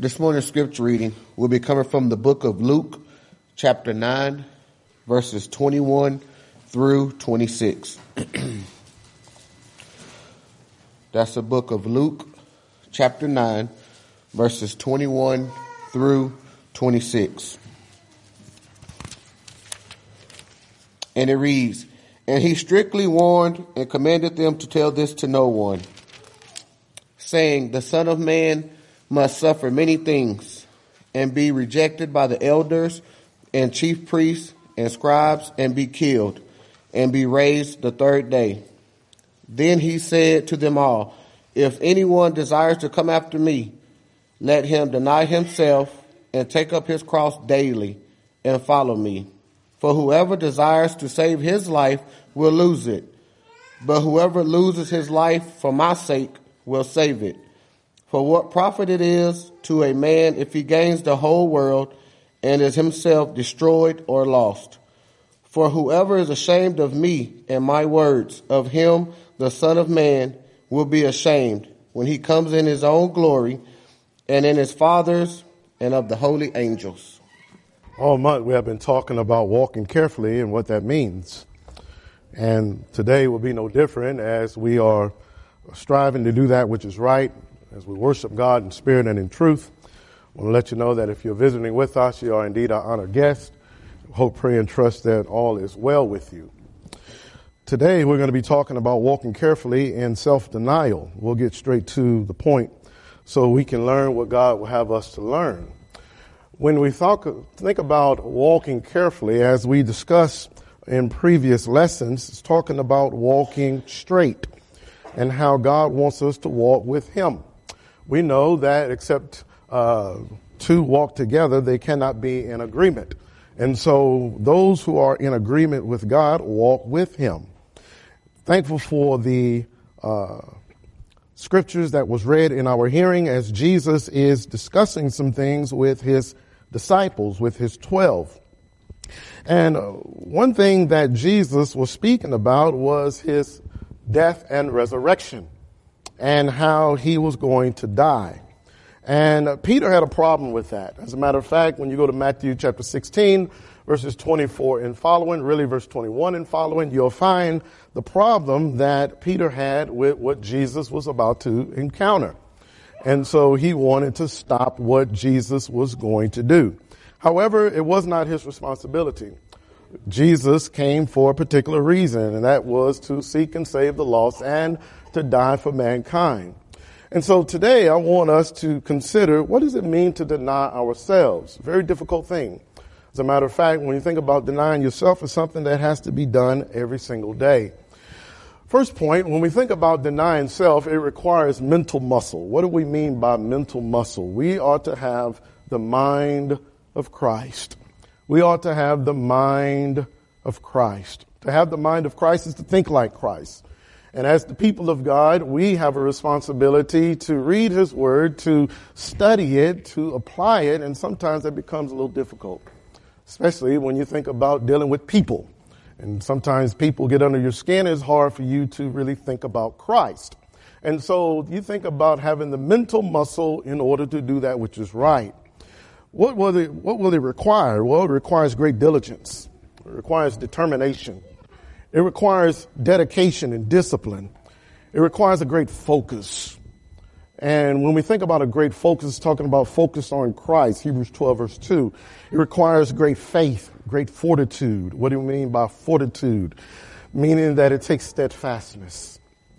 This morning's scripture reading will be coming from the book of Luke, chapter 9, verses 21 through 26. That's the book of Luke, chapter 9, verses 21 through 26. And it reads, "And he strictly warned and commanded them to tell this to no one, saying, the Son of Man must suffer many things, and be rejected by the elders and chief priests and scribes, and be killed, and be raised the third day." Then he said to them all, "If anyone desires to come after me, let him deny himself and take up his cross daily and follow me. For whoever desires to save his life will lose it, but whoever loses his life for my sake will save it. For what profit it is to a man if he gains the whole world and is himself destroyed or lost? For whoever is ashamed of me and my words, of him the Son of Man will be ashamed when he comes in his own glory and in his Father's and of the holy angels." All month we have been talking about walking carefully and what that means. And today will be no different as we are striving to do that which is right, as we worship God in spirit and in truth. I want to let you know that if you're visiting with us, you are indeed our honored guest. Hope, pray, and trust that all is well with you. Today we're going to be talking about walking carefully in self-denial. We'll get straight to the point so we can learn what God will have us to learn. When we think about walking carefully, as we discussed in previous lessons, it's talking about walking straight and how God wants us to walk with Him. We know that except two walk together, they cannot be in agreement. And so those who are in agreement with God walk with Him. Thankful for the scriptures that was read in our hearing as Jesus is discussing some things with His disciples, with His 12. And one thing that Jesus was speaking about was His death and resurrection and how He was going to die. And Peter had a problem with that. As a matter of fact, when you go to Matthew chapter 16, verses 24 and following, really verse 21 and following, you'll find the problem that Peter had with what Jesus was about to encounter. And so he wanted to stop what Jesus was going to do. However, it was not his responsibility. Jesus came for a particular reason, and that was to seek and save the lost and to die for mankind. And so today I want us to consider, what does it mean to deny ourselves? Very difficult thing. As a matter of fact, when you think about denying yourself, it's something that has to be done every single day. First point, when we think about denying self, it requires mental muscle. What do we mean by mental muscle? We ought to have the mind of Christ. We ought to have the mind of Christ. To have the mind of Christ is to think like Christ. And as the people of God, we have a responsibility to read His Word, to study it, to apply it, and sometimes that becomes a little difficult, especially when you think about dealing with people. And sometimes people get under your skin. It's hard for you to really think about Christ. And so you think about having the mental muscle in order to do that which is right. What will it require? Well, it requires great diligence. It requires determination. It requires dedication and discipline. It requires a great focus. And when we think about a great focus, it's talking about focus on Christ, Hebrews 12, verse 2. It requires great faith, great fortitude. What do we mean by fortitude? Meaning that it takes steadfastness.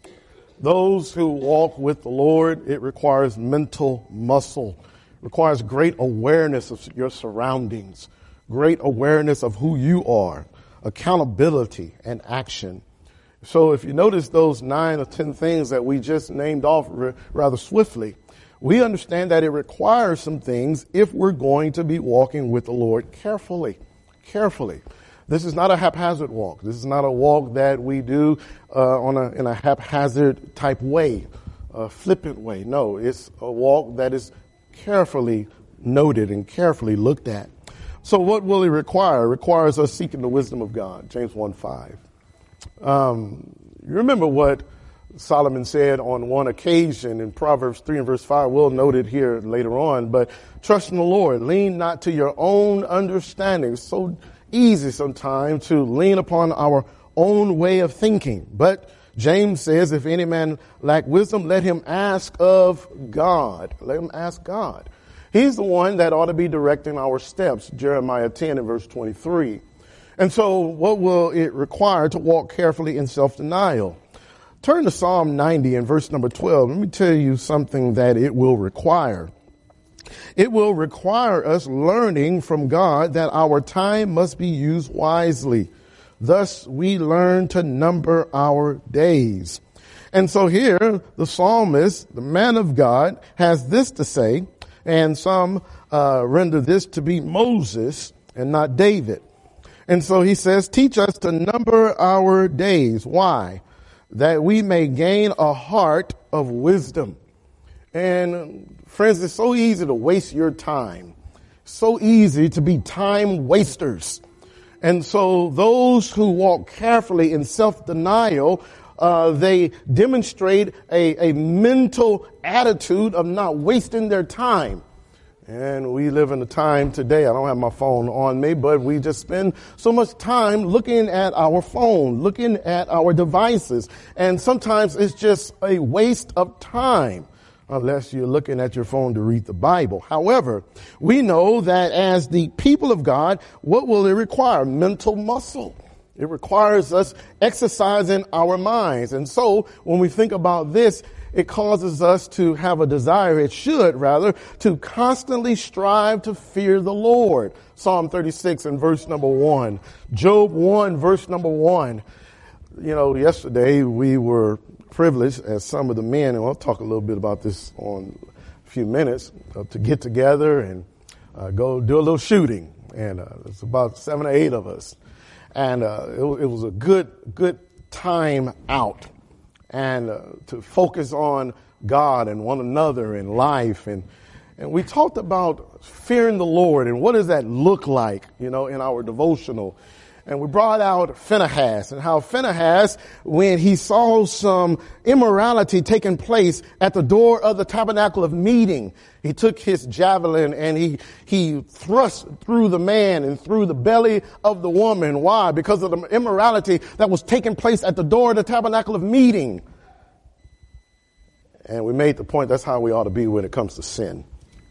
Those who walk with the Lord, it requires mental muscle. It requires great awareness of your surroundings, great awareness of who you are, accountability and action. So if you notice those 9 or 10 things that we just named off rather swiftly, we understand that it requires some things if we're going to be walking with the Lord carefully. This is not a haphazard walk. This is not a walk that we do in a haphazard type way, a flippant way. No, it's a walk that is carefully noted and carefully looked at. So what will it require? It requires us seeking the wisdom of God, James 1:5. You remember what Solomon said on one occasion in Proverbs 3 and verse 5, we'll note it here later on, but trust in the Lord, lean not to your own understanding. It's so easy sometimes to lean upon our own way of thinking. But James says, if any man lack wisdom, let him ask of God. Let him ask God. He's the one that ought to be directing our steps. Jeremiah 10 and verse 23. And so what will it require to walk carefully in self-denial? Turn to Psalm 90 and verse number 12. Let me tell you something that it will require. It will require us learning from God that our time must be used wisely. Thus, we learn to number our days. And so here, the psalmist, the man of God, has this to say, and some render this to be Moses and not David. And so he says, teach us to number our days. Why? That we may gain a heart of wisdom. And friends, it's so easy to waste your time. So easy to be time wasters. And so those who walk carefully in self-denial, they demonstrate a mental attitude of not wasting their time. And we live in a time today, I don't have my phone on me, but we just spend so much time looking at our phone, looking at our devices. And sometimes it's just a waste of time, unless you're looking at your phone to read the Bible. However, we know that as the people of God, what will it require? Mental muscle. It requires us exercising our minds. And so when we think about this, it causes us to have a desire, it should rather, to constantly strive to fear the Lord. Psalm 36 and verse number 1. Job 1 verse number 1. You know, yesterday we were privileged as some of the men, and I'll talk a little bit about this on a few minutes, to get together and go do a little shooting. And it's about 7 or 8 of us. And it was a good time out. And to focus on God and one another and life. And we talked about fearing the Lord and what does that look like, you know, in our devotional. And we brought out Phinehas and how Phinehas, when he saw some immorality taking place at the door of the tabernacle of meeting, he took his javelin and he thrust through the man and through the belly of the woman. Why? Because of the immorality that was taking place at the door of the tabernacle of meeting. And we made the point that's how we ought to be when it comes to sin.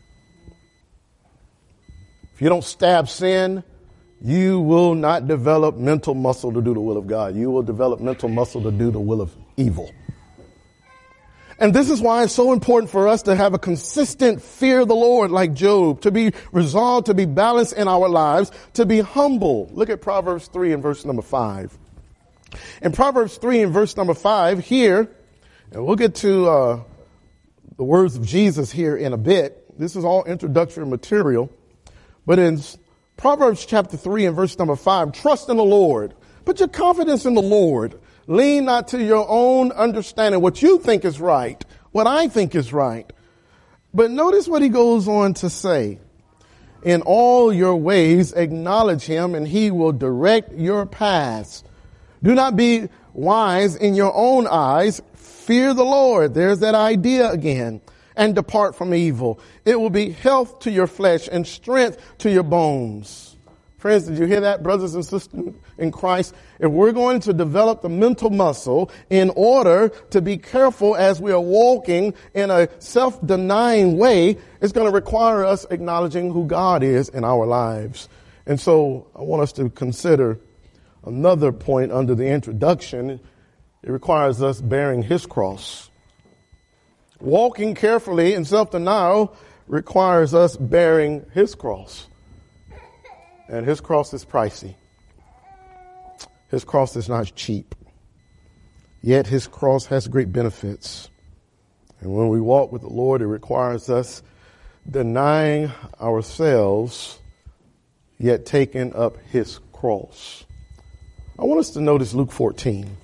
If you don't stab sin, you will not develop mental muscle to do the will of God. You will develop mental muscle to do the will of evil. And this is why it's so important for us to have a consistent fear of the Lord like Job, to be resolved, to be balanced in our lives, to be humble. Look at Proverbs 3 and verse number 5. In Proverbs 3 and verse number 5 here, and we'll get to the words of Jesus here in a bit. This is all introductory material. But in Proverbs chapter 3 and verse number 5, trust in the Lord. Put your confidence in the Lord. Lean not to your own understanding, what you think is right, what I think is right. But notice what he goes on to say. In all your ways acknowledge him, and he will direct your paths. Do not be wise in your own eyes. Fear the Lord. There's that idea again. And depart from evil. It will be health to your flesh and strength to your bones. Friends, did you hear that, brothers and sisters in Christ? If we're going to develop the mental muscle in order to be careful as we are walking in a self-denying way, it's going to require us acknowledging who God is in our lives. And so I want us to consider another point under the introduction. It requires us bearing his cross. Walking carefully in self-denial requires us bearing his cross. And his cross is pricey. His cross is not cheap. Yet his cross has great benefits. And when we walk with the Lord, it requires us denying ourselves, yet taking up his cross. I want us to notice Luke 14.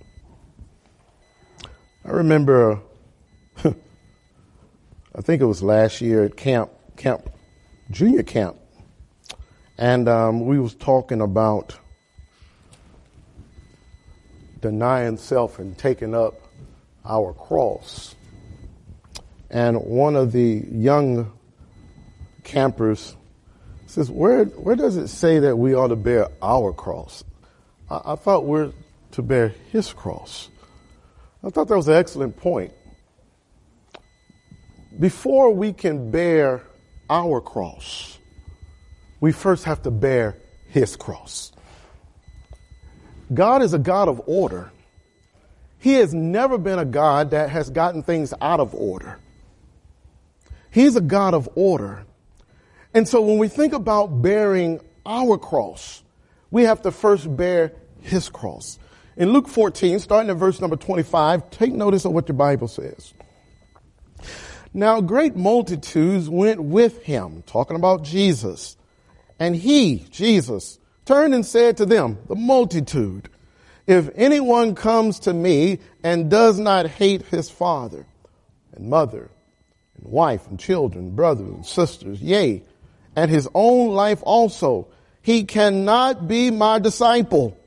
I remember, I think it was last year at junior camp. And we was talking about denying self and taking up our cross. And one of the young campers says, where does it say that we ought to bear our cross? I thought we're to bear his cross. I thought that was an excellent point. Before we can bear our cross, we first have to bear his cross. God is a God of order. He has never been a God that has gotten things out of order. He's a God of order. And so when we think about bearing our cross, we have to first bear his cross. In Luke 14, starting at verse number 25, take notice of what your Bible says. Now great multitudes went with him, talking about Jesus. And he, Jesus, turned and said to them, the multitude, if anyone comes to me and does not hate his father and mother and wife and children, brothers and sisters, yea, and his own life also, he cannot be my disciple.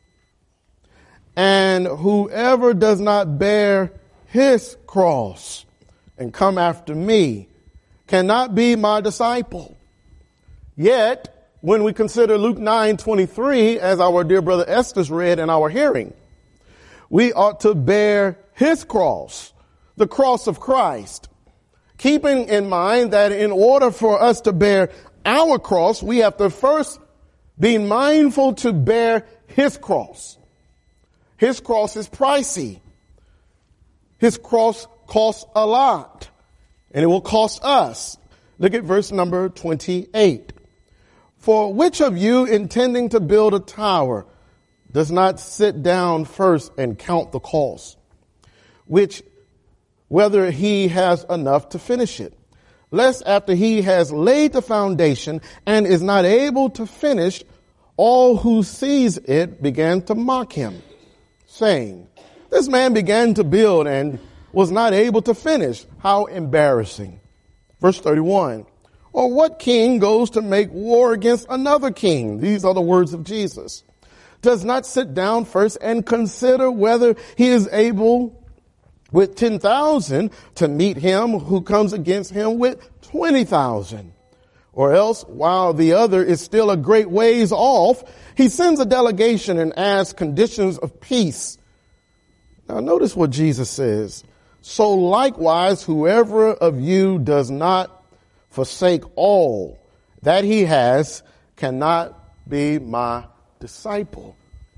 And whoever does not bear his cross and come after me cannot be my disciple. Yet, when we consider Luke 9:23, as our dear brother Estes read in our hearing, we ought to bear his cross, the cross of Christ, keeping in mind that in order for us to bear our cross, we have to first be mindful to bear his cross. His cross is pricey. His cross costs a lot, and it will cost us. Look at verse number 28. For which of you intending to build a tower does not sit down first and count the cost, whether he has enough to finish it, lest after he has laid the foundation and is not able to finish, all who sees it began to mock him, saying, this man began to build and was not able to finish. How embarrassing. Verse 31. Or what king goes to make war against another king? These are the words of Jesus. Does not sit down first and consider whether he is able with 10,000 to meet him who comes against him with 20,000. Or else, while the other is still a great ways off, he sends a delegation and asks conditions of peace. Now notice what Jesus says. So likewise, whoever of you does not forsake all that he has cannot be my disciple.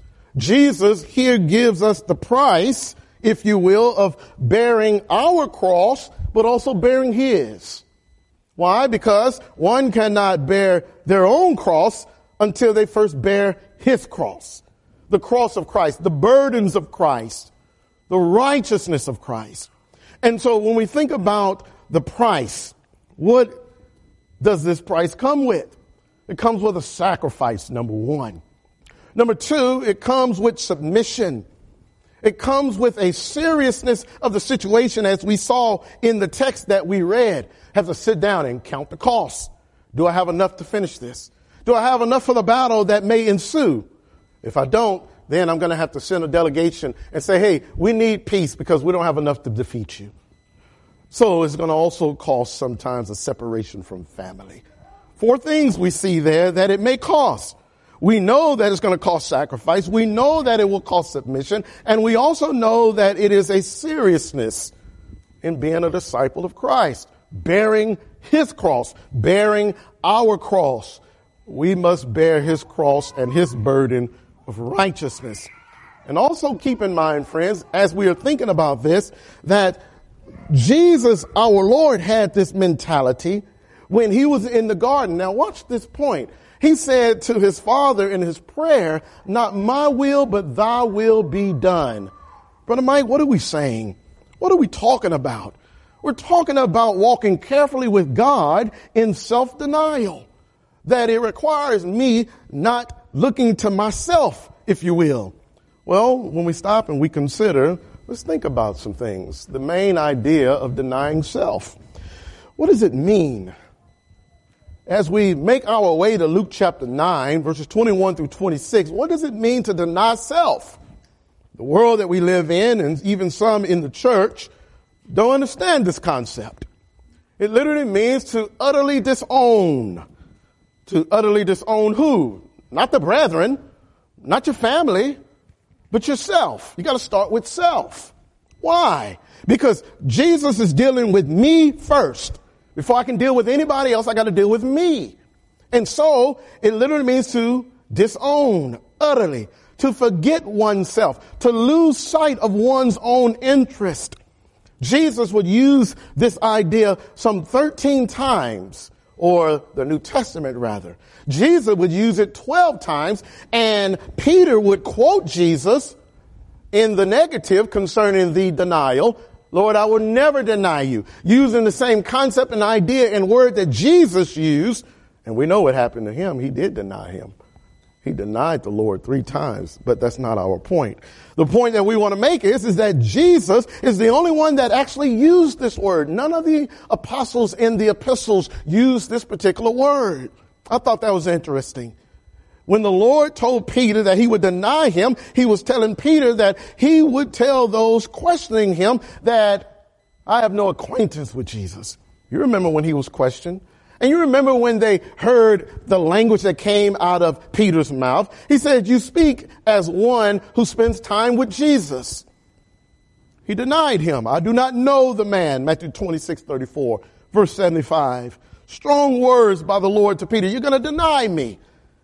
Jesus here gives us the price, if you will, of bearing our cross, but also bearing his. Why? Because one cannot bear their own cross until they first bear his cross. The cross of Christ, the burdens of Christ, the righteousness of Christ. And so when we think about the price, what does this price come with? It comes with a sacrifice, number one. Number two, it comes with submission. It comes with a seriousness of the situation, as we saw in the text that we read. Have to sit down and count the costs. Do I have enough to finish this? Do I have enough for the battle that may ensue? If I don't, then I'm going to have to send a delegation and say, hey, we need peace because we don't have enough to defeat you. So it's going to also cost sometimes a separation from family. 4 things we see there that it may cost. We know that it's going to cost sacrifice. We know that it will cost submission. And we also know that it is a seriousness in being a disciple of Christ, bearing his cross, bearing our cross. We must bear his cross and his burden of righteousness. And also keep in mind, friends, as we are thinking about this, that Jesus, our Lord, had this mentality when he was in the garden. Now watch this point. He said to his Father in his prayer, not my will, but thy will be done. Brother Mike, what are we saying? What are we talking about? We're talking about walking carefully with God in self-denial, that it requires me not looking to myself, if you will. Well, when we stop and we consider, let's think about some things. The main idea of denying self. What does it mean? As we make our way to Luke chapter 9, verses 21 through 26, what does it mean to deny self? the world that we live in, and even some in the church, don't understand this concept. It literally means to utterly disown. To utterly disown who? Not the brethren, not your family, but yourself. You got to start with self. Why? Because Jesus is dealing with me first. Before I can deal with anybody else, I got to deal with me. And so it literally means to disown utterly, to forget oneself, to lose sight of one's own interest. Jesus would use this idea some 13 times, or the New Testament rather. Jesus would use it 12 times, and Peter would quote Jesus in the negative concerning the denial. Lord, I will never deny you. Using the same concept and idea and word that Jesus used. And we know what happened to him. He did deny him. He denied the Lord 3 times, but that's not our point. The point that we want to make is that Jesus is the only one that actually used this word. None of the apostles in the epistles used this particular word. I thought that was interesting. When the Lord told Peter that he would deny him, he was telling Peter that he would tell those questioning him that I have no acquaintance with Jesus. You remember when he was questioned? And you remember when they heard the language that came out of Peter's mouth? He said, you speak as one who spends time with Jesus. He denied him. I do not know the man, Matthew 26:34, verse 75. Strong words by the Lord to Peter. You're going to deny me.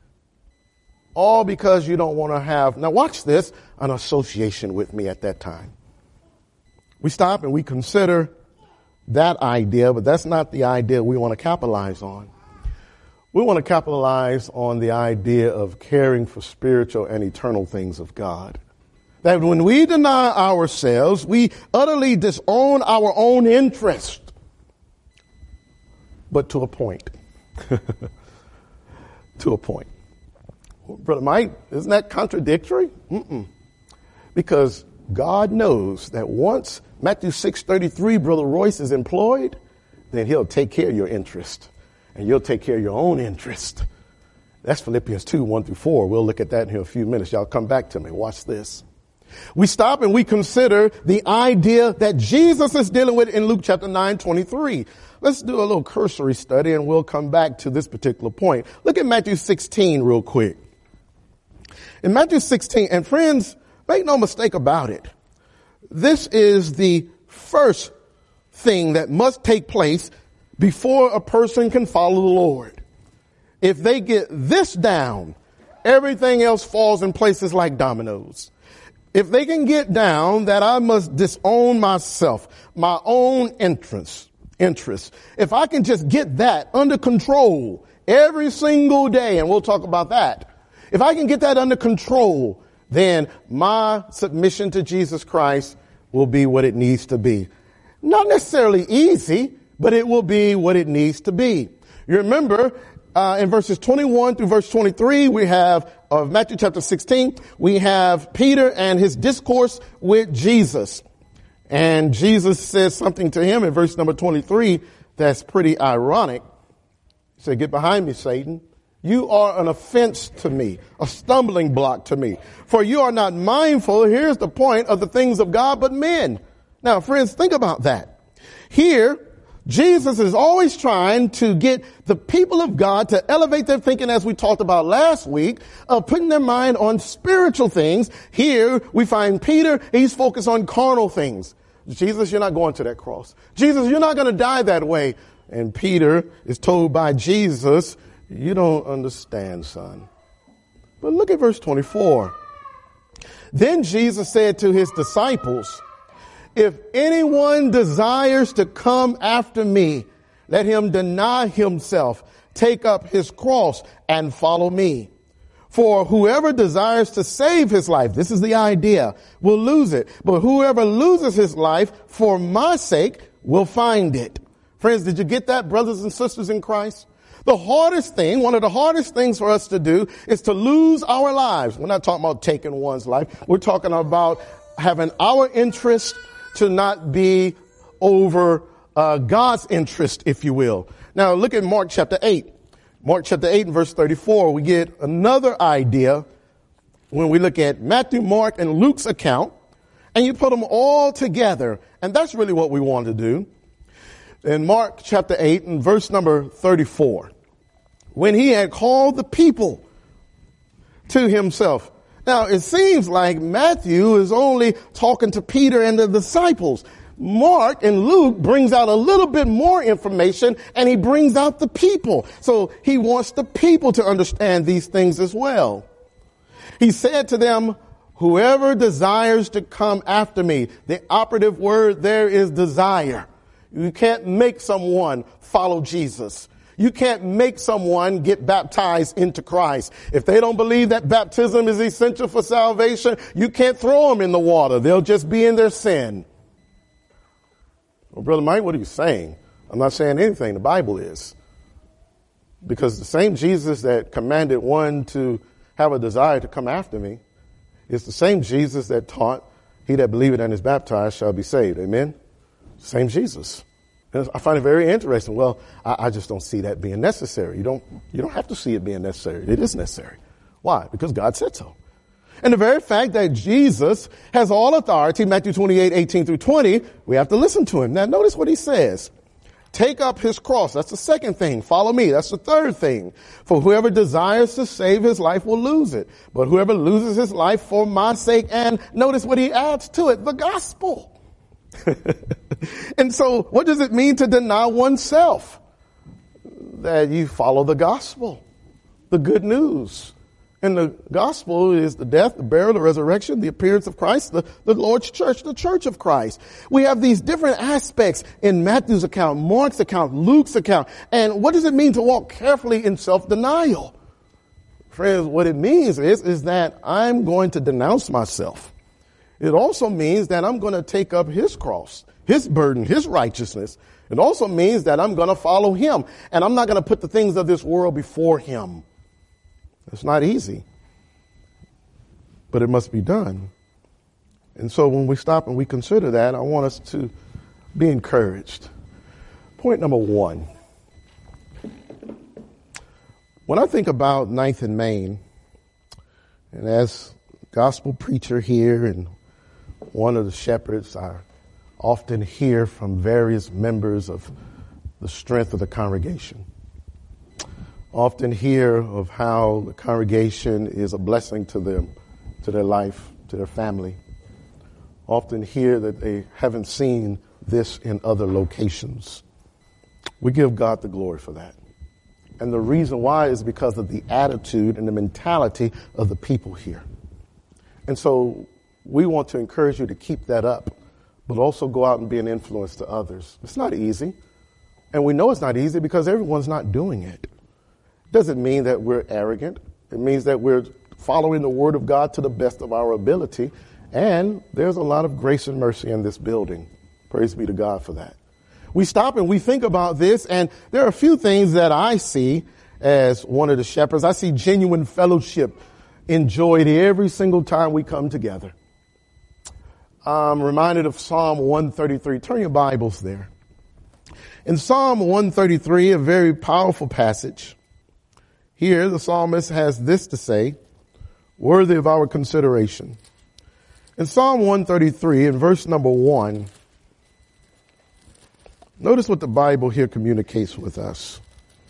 All because you don't want to have, now watch this, an association with me at that time. We stop and we consider that idea, but that's not the idea we want to capitalize on. We want to capitalize on the idea of caring for spiritual and eternal things of God. That when we deny ourselves, we utterly disown our own interest. But to a point. To a point. Brother Mike, isn't that contradictory? Because God knows that once Matthew 6:33, Brother Royce, is employed, then he'll take care of your interest. And you'll take care of your own interest. That's Philippians 2:1-4. We'll look at that in a few minutes. Y'all come back to me. Watch this. We stop and we consider the idea that Jesus is dealing with in Luke chapter 9:23. Let's do a little cursory study and we'll come back to this particular point. Look at Matthew 16 real quick. In Matthew 16, and friends, make no mistake about it. This is the first thing that must take place before a person can follow the Lord. If they get this down, everything else falls in places like dominoes. If they can get down that I must disown myself, my own interests. If I can just get that under control every single day, and we'll talk about that. If I can get that under control, then my submission to Jesus Christ will be what it needs to be. Not necessarily easy, but it will be what it needs to be. You remember in verses 21 through verse 23, we have of Matthew chapter 16, we have Peter and his discourse with Jesus. And Jesus says something to him in verse number 23 that's pretty ironic. He said, "Get behind me, Satan. You are an offense to me, a stumbling block to me. For you are not mindful," here's the point, "of the things of God, but men." Now, friends, think about that. Here, Jesus is always trying to get the people of God to elevate their thinking, as we talked about last week, of putting their mind on spiritual things. Here, we find Peter, he's focused on carnal things. Jesus, you're not going to that cross. Jesus, you're not going to die that way. And Peter is told by Jesus, "You don't understand, son." But look at verse 24. Then Jesus said to his disciples, "If anyone desires to come after me, let him deny himself, take up his cross, and follow me. For whoever desires to save his life," this is the idea, "will lose it. But whoever loses his life for my sake will find it." Friends, did you get that, brothers and sisters in Christ? The hardest thing, one of the hardest things for us to do is to lose our lives. We're not talking about taking one's life. We're talking about having our interest to not be over God's interest, if you will. Now look at Mark chapter 8. Mark chapter 8 and verse 34, we get another idea when we look at Matthew, Mark, and Luke's account, and you put them all together, and that's really what we want to do. In Mark chapter 8 and verse number 34, when he had called the people to himself. Now, it seems like Matthew is only talking to Peter and the disciples. Mark and Luke brings out a little bit more information, and he brings out the people. So he wants the people to understand these things as well. He said to them, whoever desires to come after me, the operative word there is desire. You can't make someone follow Jesus. You can't make someone get baptized into Christ. If they don't believe that baptism is essential for salvation, you can't throw them in the water. They'll just be in their sin. Well, Brother Mike, what are you saying? I'm not saying anything. The Bible is. Because the same Jesus that commanded one to have a desire to come after me is the same Jesus that taught, he that believeth and is baptized shall be saved. Amen? Same Jesus. And I find it very interesting. Well, I just don't see that being necessary. You don't have to see it being necessary. It is necessary. Why? Because God said so. And the very fact that Jesus has all authority, Matthew 28, 18 through 20, we have to listen to him. Now notice what he says. Take up his cross. That's the second thing. Follow me. That's the third thing. For whoever desires to save his life will lose it. But whoever loses his life for my sake, and notice what he adds to it, the gospel. And so what does it mean to deny oneself? That you follow the gospel, the good news. And the gospel is the death, the burial, the resurrection, the appearance of Christ, the Lord's church, the church of Christ. We have these different aspects in Matthew's account, Mark's account, Luke's account. And what does it mean to walk carefully in self-denial? Friends, what it means is that I'm going to denounce myself. It also means that I'm going to take up his cross, his burden, his righteousness. It also means that I'm going to follow him, and I'm not going to put the things of this world before him. It's not easy, but it must be done. And so when we stop and we consider that, I want us to be encouraged. Point number one. When I think about 9th and Main, and as gospel preacher here and one of the shepherds, I often hear from various members of the strength of the congregation. Often hear of how the congregation is a blessing to them, to their life, to their family. Often hear that they haven't seen this in other locations. We give God the glory for that. And the reason why is because of the attitude and the mentality of the people here. And so we want to encourage you to keep that up, but also go out and be an influence to others. It's not easy. And we know it's not easy because everyone's not doing it. Doesn't mean that we're arrogant. It means that we're following the word of God to the best of our ability. And there's a lot of grace and mercy in this building. Praise be to God for that. We stop and we think about this, and there are a few things that I see as one of the shepherds. I see genuine fellowship enjoyed every single time we come together. I'm reminded of Psalm 133. Turn your Bibles there. In Psalm 133, a very powerful passage. Here, the psalmist has this to say, worthy of our consideration. In Psalm 133, in verse number 1, notice what the Bible here communicates with us.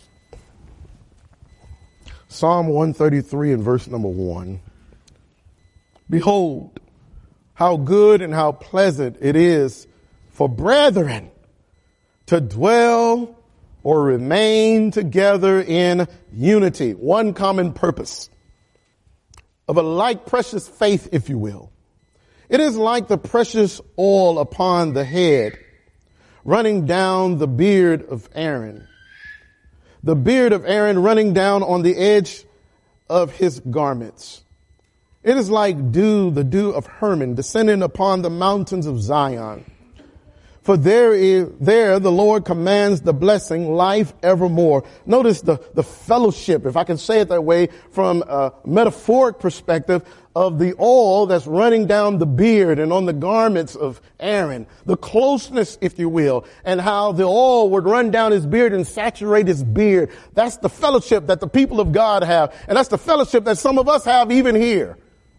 Psalm 133 in verse number 1. Behold, how good and how pleasant it is for brethren to dwell or remain together in unity, one common purpose, of a like precious faith, if you will. It is like the precious oil upon the head, running down the beard of Aaron. The beard of Aaron running down on the edge of his garments. It is like dew, the dew of Hermon, descending upon the mountains of Zion. For there the Lord commands the blessing, life evermore. Notice the fellowship, if I can say it that way, from a metaphoric perspective of the oil that's running down the beard and on the garments of Aaron. The closeness, if you will, and how the oil would run down his beard and saturate his beard. That's the fellowship that the people of God have. And that's the fellowship that some of us have even here.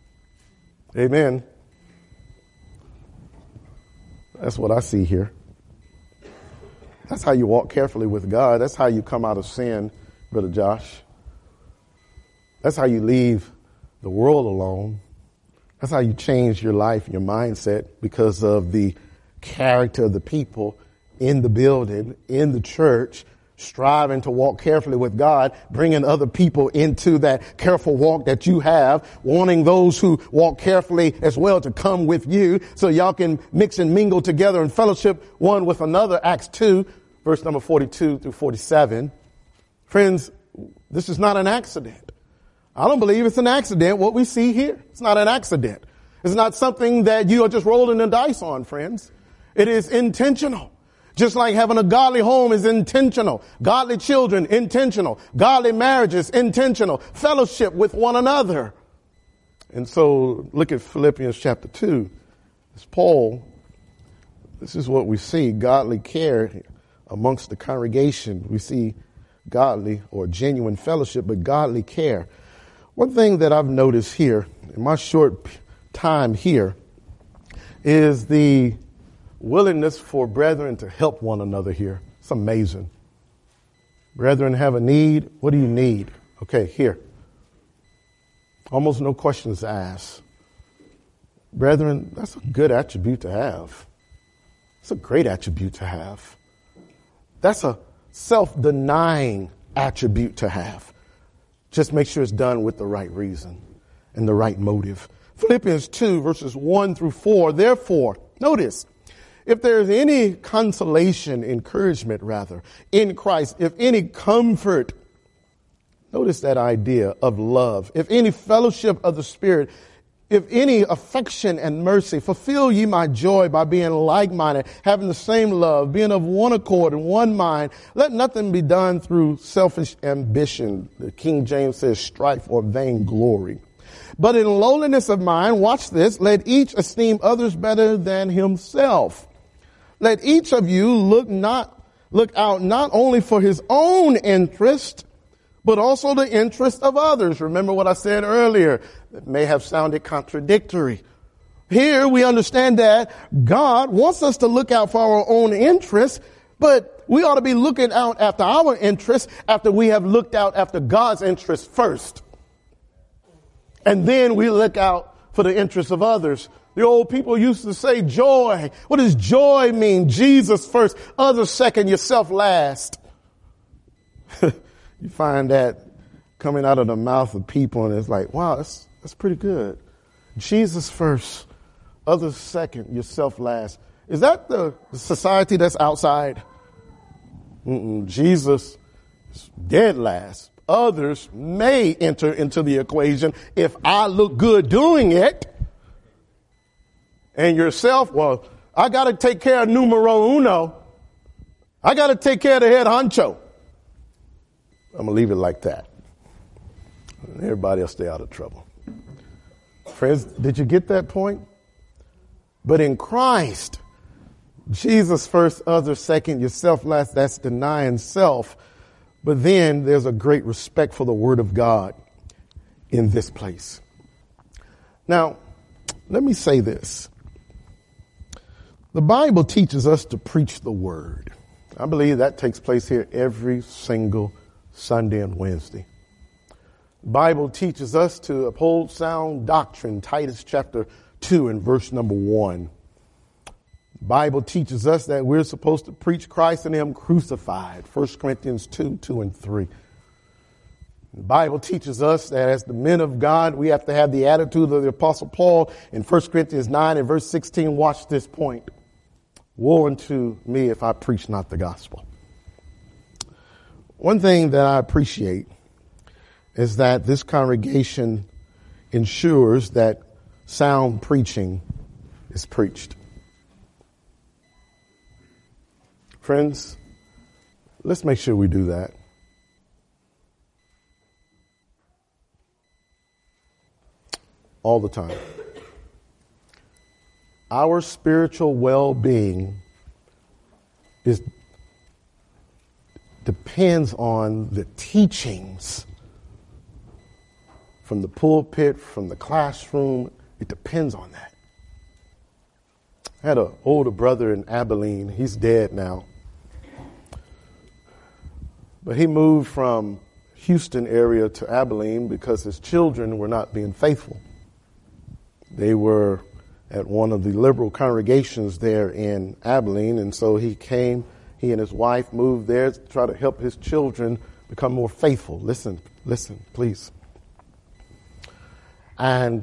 Amen. That's what I see here. That's how you walk carefully with God. That's how you come out of sin, Brother Josh. That's how you leave the world alone. That's how you change your life, your mindset, because of the character of the people in the building, in the church, striving to walk carefully with God, bringing other people into that careful walk that you have, wanting those who walk carefully as well to come with you so y'all can mix and mingle together and fellowship one with another. Acts 2, verse number 42 through 47. Friends, this is not an accident. I don't believe it's an accident what we see here. It's not an accident. It's not something that you are just rolling the dice on, friends. It is intentional. Just like having a godly home is intentional. Godly children, intentional. Godly marriages, intentional. Fellowship with one another. And so look at Philippians chapter 2. It's Paul. This is what we see. Godly care amongst the congregation. We see godly or genuine fellowship, but godly care. One thing that I've noticed here in my short time here is the willingness for brethren to help one another here. It's amazing. Brethren have a need. What do you need? Okay, here. Almost no questions asked. Brethren, that's a good attribute to have. It's a great attribute to have. That's a self-denying attribute to have. Just make sure it's done with the right reason and the right motive. Philippians 2, verses 1 through 4. Therefore, notice, if there is any consolation, encouragement rather, in Christ, if any comfort, notice that idea of love, if any fellowship of the Spirit, if any affection and mercy, fulfill ye my joy by being like-minded, having the same love, being of one accord and one mind. Let nothing be done through selfish ambition. The King James says strife or vainglory. But in lowliness of mind, watch this, let each esteem others better than himself. Let each of you look out not only for his own interest, but also the interest of others. Remember what I said earlier. It may have sounded contradictory. Here we understand that God wants us to look out for our own interests, but we ought to be looking out after our interests after we have looked out after God's interests first. And then we look out for the interests of others. The old people used to say joy. What does joy mean? Jesus first, others second, yourself last. You find that coming out of the mouth of people, and it's like, wow, that's pretty good. Jesus first, others second, yourself last. Is that the society that's outside? Jesus is dead last. Others may enter into the equation if I look good doing it. And yourself, well, I got to take care of numero uno. I got to take care of the head honcho. I'm going to leave it like that. Everybody will stay out of trouble. Friends, did you get that point? But in Christ, Jesus first, others second, yourself last. That's denying self. But then there's a great respect for the Word of God in this place. Now, let me say this. The Bible teaches us to preach the Word. I believe that takes place here every single Sunday and Wednesday. The Bible teaches us to uphold sound doctrine, Titus chapter 2 and verse number 1. The Bible teaches us that we're supposed to preach Christ and Him crucified, 1 Corinthians 2 and 3. The Bible teaches us that as the men of God, we have to have the attitude of the Apostle Paul in 1 Corinthians 9 and verse 16. Watch this point. Woe unto me if I preach not the gospel. One thing that I appreciate is that this congregation ensures that sound preaching is preached. Friends, let's make sure we do that. All the time. Our spiritual well-being depends on the teachings from the pulpit, from the classroom, It depends on that. I had an older brother in Abilene. He's dead now. But he moved from Houston area to Abilene because his children were not being faithful. They were at one of the liberal congregations there in Abilene, and so he and his wife moved there to try to help his children become more faithful. Listen, please. And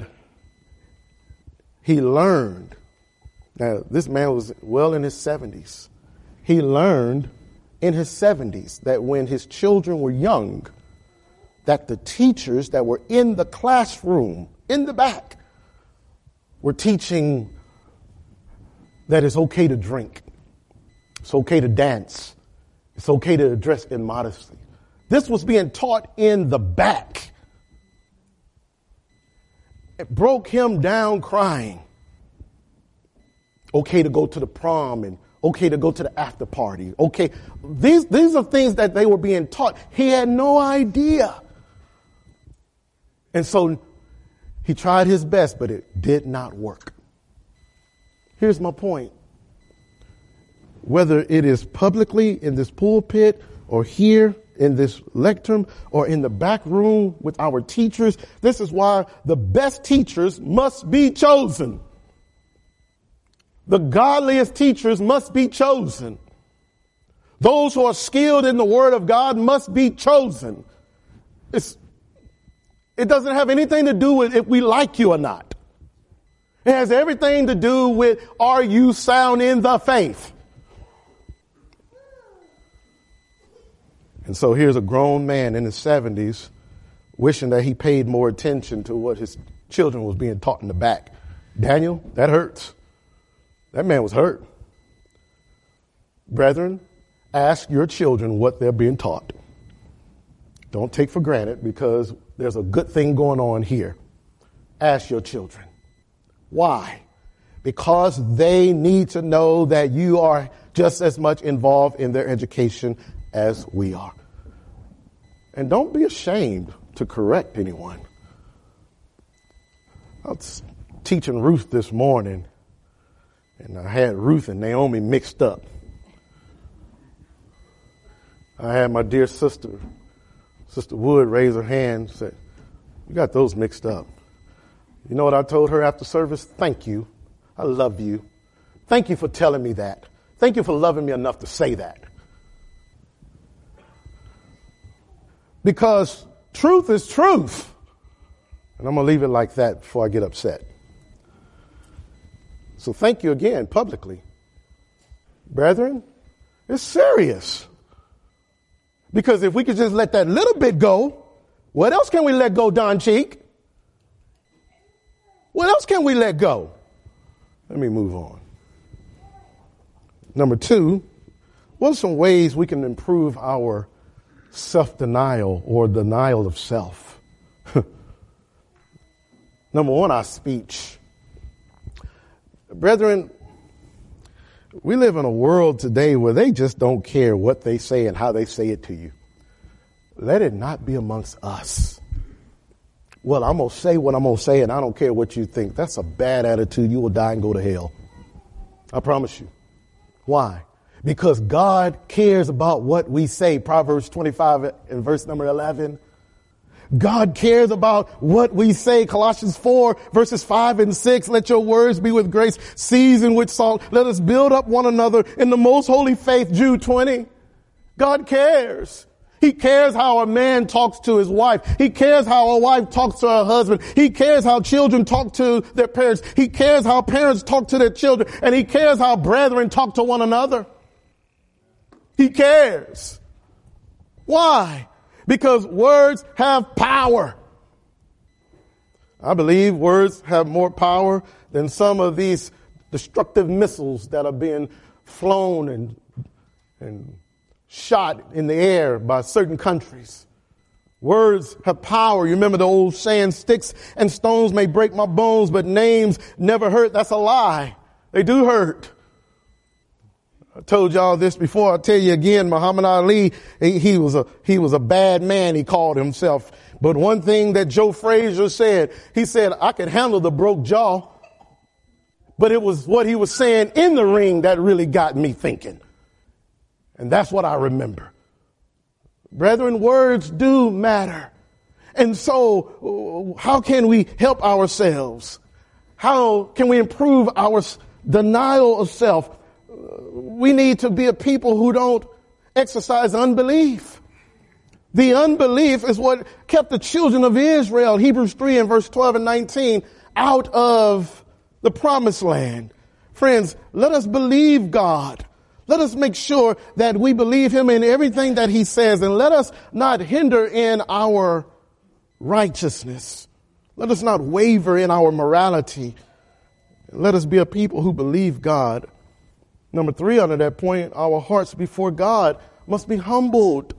he learned, now this man was well in his 70s. He learned in his 70s that when his children were young, that the teachers that were in the classroom in the back were teaching that it's okay to drink. It's okay to dance. It's okay to dress immodestly. This was being taught in the back. It broke him down crying. Okay to go to the prom and okay to go to the after party. Okay. These are things that they were being taught. He had no idea. And so he tried his best, but it did not work. Here's my point. Whether it is publicly in this pulpit or here in this lectern or in the back room with our teachers, this is why the best teachers must be chosen. The godliest teachers must be chosen. Those who are skilled in the word of God must be chosen. It doesn't have anything to do with if we like you or not. It has everything to do with, are you sound in the faith? And so here's a grown man in his 70s wishing that he paid more attention to what his children was being taught in the back. Daniel, that hurts. That man was hurt. Brethren, ask your children what they're being taught. Don't take for granted because there's a good thing going on here. Ask your children. Why? Because they need to know that you are just as much involved in their education as we are. And don't be ashamed to correct anyone. I was teaching Ruth this morning, and I had Ruth and Naomi mixed up. I had my dear sister, Sister Wood, raise her hand and said, "You got those mixed up." You know what I told her after service? Thank you. I love you. Thank you for telling me that. Thank you for loving me enough to say that. Because truth is truth. And I'm going to leave it like that before I get upset. So thank you again publicly. Brethren, it's serious. Because if we could just let that little bit go, what else can we let go, Don Cheek? What else can we let go? Let me move on. Number 2, what are some ways we can improve our self-denial or denial of self? Number 1, our speech. Brethren, we live in a world today where they just don't care what they say and how they say it to you. Let it not be amongst us. Well, I'm going to say what I'm going to say and I don't care what you think. That's a bad attitude. You will die and go to hell. I promise you. Why? Because God cares about what we say. Proverbs 25 and verse number 11. God cares about what we say. Colossians 4 verses 5 and 6. Let your words be with grace, seasoned with salt. Let us build up one another in the most holy faith. Jude 20. God cares. He cares how a man talks to his wife. He cares how a wife talks to her husband. He cares how children talk to their parents. He cares how parents talk to their children. And he cares how brethren talk to one another. He cares. Why? Because words have power. I believe words have more power than some of these destructive missiles that are being flown and shot in the air by certain countries. Words have power. You remember the old saying, sticks and stones may break my bones, but names never hurt. That's a lie. They do hurt. I told y'all this before. I'll tell you again, Muhammad Ali, he was a bad man, he called himself. But one thing that Joe Frazier said, he said, I could handle the broke jaw. But it was what he was saying in the ring that really got me thinking. And that's what I remember. Brethren, words do matter. And so how can we help ourselves? How can we improve our denial of self? We need to be a people who don't exercise unbelief. The unbelief is what kept the children of Israel, Hebrews 3 and verse 12 and 19, out of the promised land. Friends, let us believe God. Let us make sure that we believe him in everything that he says, and let us not hinder in our righteousness. Let us not waver in our morality. Let us be a people who believe God. Number 3, under that point, our hearts before God must be humbled.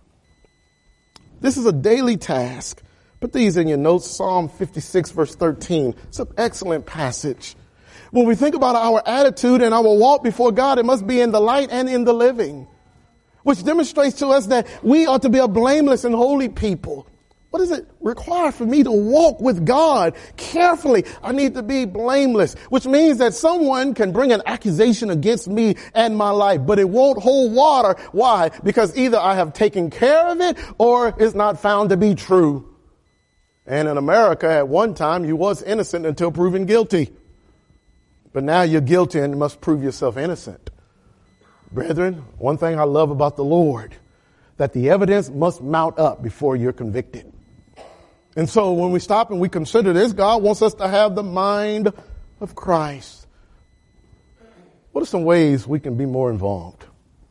This is a daily task. Put these in your notes. Psalm 56 verse 13. It's an excellent passage. When we think about our attitude and our walk before God, it must be in the light and in the living, which demonstrates to us that we ought to be a blameless and holy people. What does it require for me to walk with God carefully? I need to be blameless, which means that someone can bring an accusation against me and my life, but it won't hold water. Why? Because either I have taken care of it or it's not found to be true. And in America, at one time, you was innocent until proven guilty. But now you're guilty and must prove yourself innocent. Brethren, one thing I love about the Lord, that the evidence must mount up before you're convicted. And so when we stop and we consider this, God wants us to have the mind of Christ. What are some ways we can be more involved?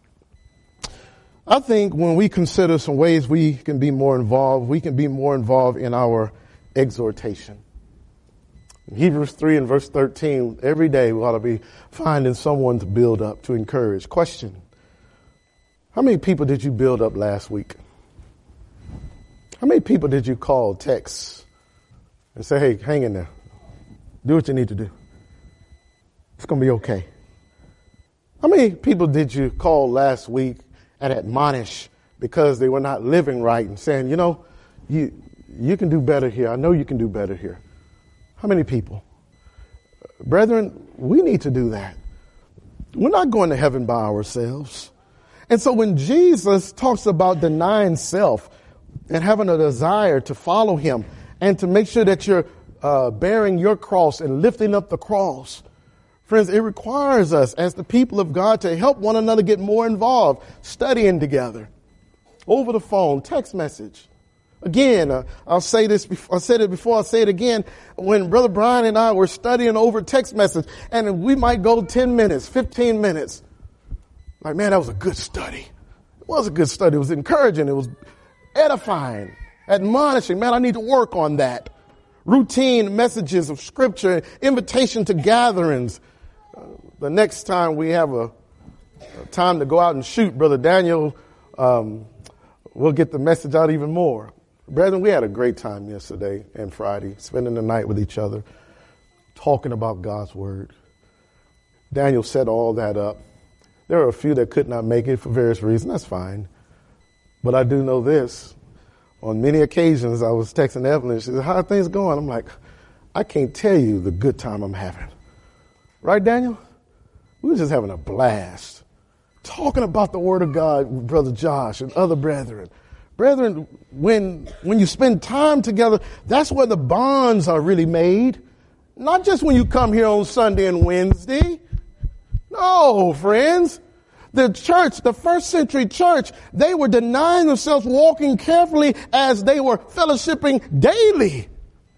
I think when we consider some ways we can be more involved in our exhortation. In Hebrews 3 and verse 13, every day we ought to be finding someone to build up, to encourage. Question: how many people did you build up last week? How many people did you call, text, and say, hey, hang in there. Do what you need to do. It's going to be okay. How many people did you call last week and admonish because they were not living right and saying, you know, you can do better here. I know you can do better here. How many people? Brethren, we need to do that. We're not going to heaven by ourselves. And so when Jesus talks about denying self and having a desire to follow him and to make sure that you're bearing your cross and lifting up the cross, friends, it requires us as the people of God to help one another get more involved, studying together, over the phone, text message. Again, I'll say this before, I said it before, I'll say it again. When Brother Brian and I were studying over text message, and we might go 10 minutes, 15 minutes. Like, man, that was a good study. It was a good study. It was encouraging. It was edifying, admonishing. Man, I need to work on that. Routine messages of scripture, invitation to gatherings. The next time we have a time to go out and shoot, Brother Daniel, we'll get the message out even more. Brethren, we had a great time yesterday and Friday, spending the night with each other, talking about God's word. Daniel set all that up. There are a few that could not make it for various reasons. That's fine. But I do know this. On many occasions, I was texting Evelyn. She said, how are things going? I'm like, I can't tell you the good time I'm having. Right, Daniel? We were just having a blast. Talking about the word of God with Brother Josh and other brethren. Brethren, when you spend time together, that's where the bonds are really made. Not just when you come here on Sunday and Wednesday. No, friends. The church, the first century church, they were denying themselves, walking carefully as they were fellowshipping daily.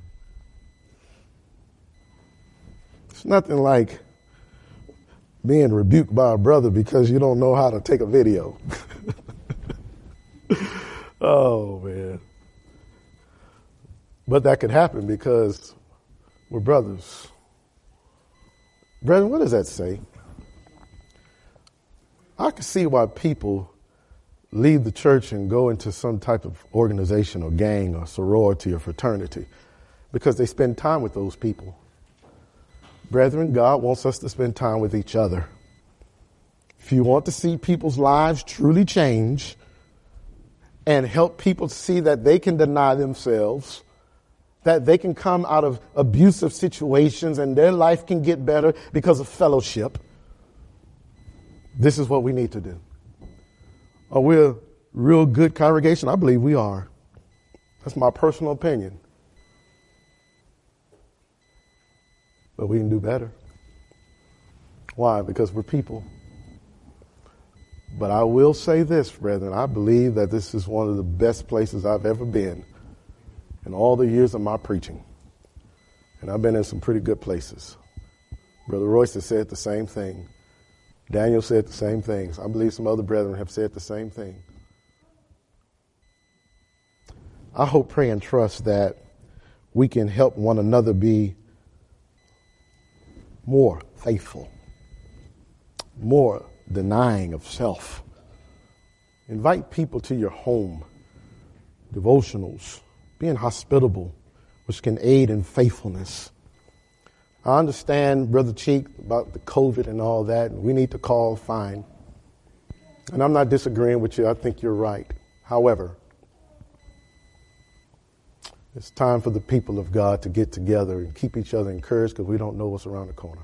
It's nothing like being rebuked by a brother because you don't know how to take a video. Oh, man. But that could happen because we're brothers. Brethren, what does that say? I can see why people leave the church and go into some type of organization or gang or sorority or fraternity because they spend time with those people. Brethren, God wants us to spend time with each other. if you want to see people's lives truly change and help people see that they can deny themselves, that they can come out of abusive situations and their life can get better because of fellowship, this is what we need to do. Are we a real good congregation? I believe we are. That's my personal opinion. But we can do better. Why? Because we're people. But I will say this, brethren. I believe that this is one of the best places I've ever been in all the years of my preaching. And I've been in some pretty good places. Brother Royce has said the same thing. Daniel said the same things. I believe some other brethren have said the same thing. I hope, pray, and trust that we can help one another be more faithful, more denying of self. Invite people to your home, devotionals, being hospitable, which can aid in faithfulness. I understand, Brother Cheek, about the COVID and all that. We need to call, fine. And I'm not disagreeing with you. I think you're right. However, it's time for the people of God to get together and keep each other encouraged because we don't know what's around the corner.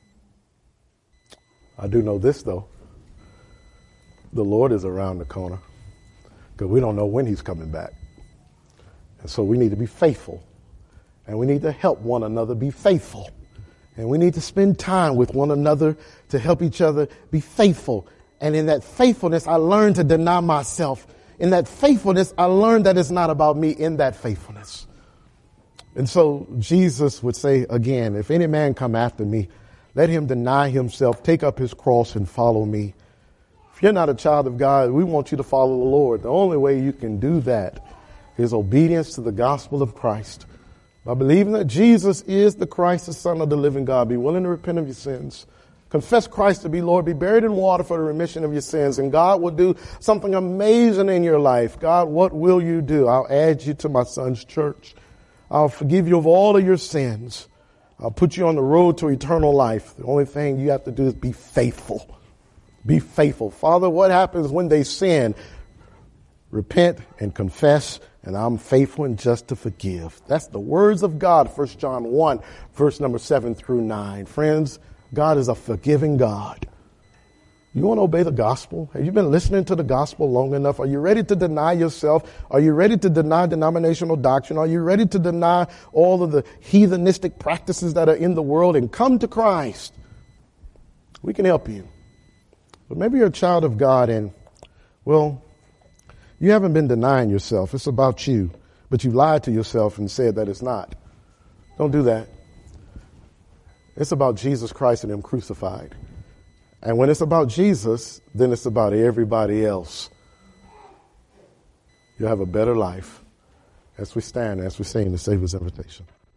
I do know this, though. The Lord is around the corner because we don't know when he's coming back. And so we need to be faithful. And we need to help one another be faithful. And we need to spend time with one another to help each other be faithful. And in that faithfulness, I learned to deny myself. In that faithfulness, I learned that it's not about me in that faithfulness. And so Jesus would say again, if any man come after me, let him deny himself, take up his cross and follow me. If you're not a child of God, we want you to follow the Lord. The only way you can do that is obedience to the gospel of Christ. By believing that Jesus is the Christ, the Son of the living God, be willing to repent of your sins. Confess Christ to be Lord. Be buried in water for the remission of your sins. And God will do something amazing in your life. God, what will you do? I'll add you to my son's church. I'll forgive you of all of your sins. I'll put you on the road to eternal life. The only thing you have to do is be faithful. Be faithful. Father, what happens when they sin? Repent and confess, and I'm faithful and just to forgive. That's the words of God, 1 John 1, verse number 7 through 9. Friends, God is a forgiving God. You want to obey the gospel? Have you been listening to the gospel long enough? Are you ready to deny yourself? Are you ready to deny denominational doctrine? Are you ready to deny all of the heathenistic practices that are in the world and come to Christ? We can help you. But maybe you're a child of God and, well, you haven't been denying yourself. It's about you. But you've lied to yourself and said that it's not. Don't do that. It's about Jesus Christ and him crucified. And when it's about Jesus, then it's about everybody else. You'll have a better life as we stand, as we sing the Savior's invitation.